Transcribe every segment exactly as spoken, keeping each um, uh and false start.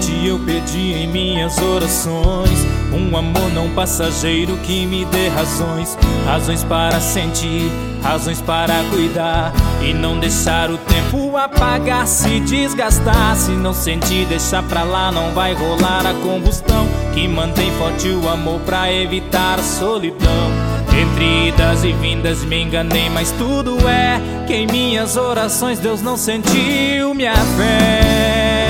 noite eu pedi em minhas orações um amor não passageiro que me dê razões, razões para sentir, razões para cuidar e não deixar o tempo apagar, se desgastar. Se não sentir, deixar pra lá, não vai rolar a combustão que mantém forte o amor pra evitar a solidão. Entre idas e vindas me enganei, mas tudo é que em minhas orações Deus não sentiu minha fé.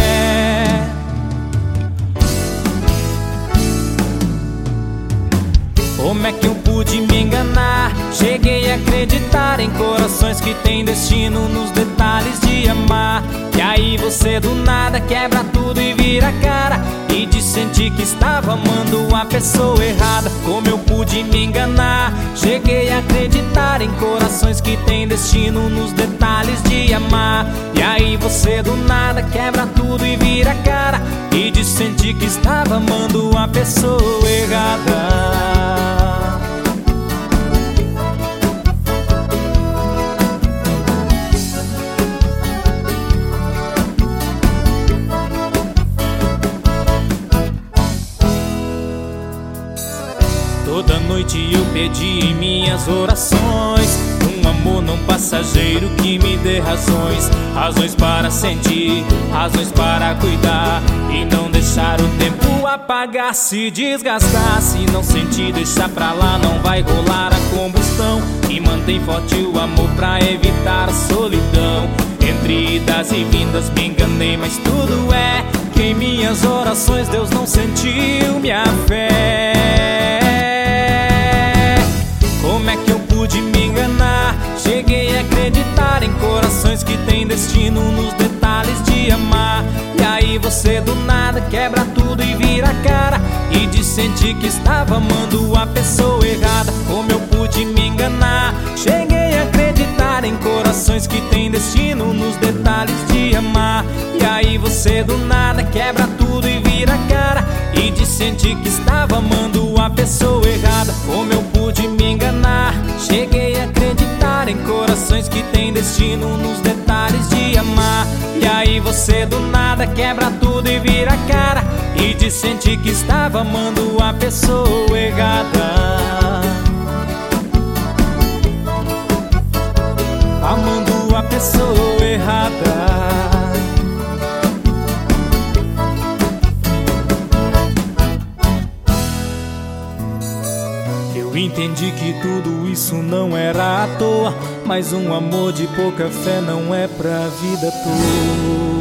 Como é que eu pude me enganar? Cheguei a acreditar em corações que têm destino nos detalhes de amar. E aí você do nada quebra tudo e vira a cara e de sentir que estava amando a pessoa errada. Como eu pude me enganar? Cheguei a acreditar em corações que têm destino nos detalhes de amar. E aí você do nada quebra tudo e vira a cara e de sentir que estava amando a pessoa errada. Toda noite eu pedi em minhas orações um amor não passageiro que me dê razões, razões para sentir, razões para cuidar e não deixar o tempo apagar, se desgastar. Se não sentir, deixar pra lá, não vai rolar a combustão e mantém forte o amor pra evitar a solidão. Entre idas e vindas me enganei, mas tudo é que em minhas orações Deus não sentiu minha fé. Como é que eu pude me enganar? Cheguei a acreditar em corações que têm destino nos detalhes de amar. E aí você do nada quebra tudo e vira a cara e de sentir que estava amando a pessoa errada. Como eu pude me enganar? Cheguei a acreditar em corações que têm destino nos detalhes de amar. E aí você do nada quebra tudo e vira a cara e de sentir que estava amando a pessoa errada. Como eu pude me enganar? Cheguei a acreditar em corações que têm destino nos detalhes de amar. E aí você do nada quebra tudo e vira a cara e de sentir que estava amando a pessoa errada. Amando a pessoa errada. Eu entendi que tudo isso não era à toa, mas um amor de pouca fé não é pra vida toda.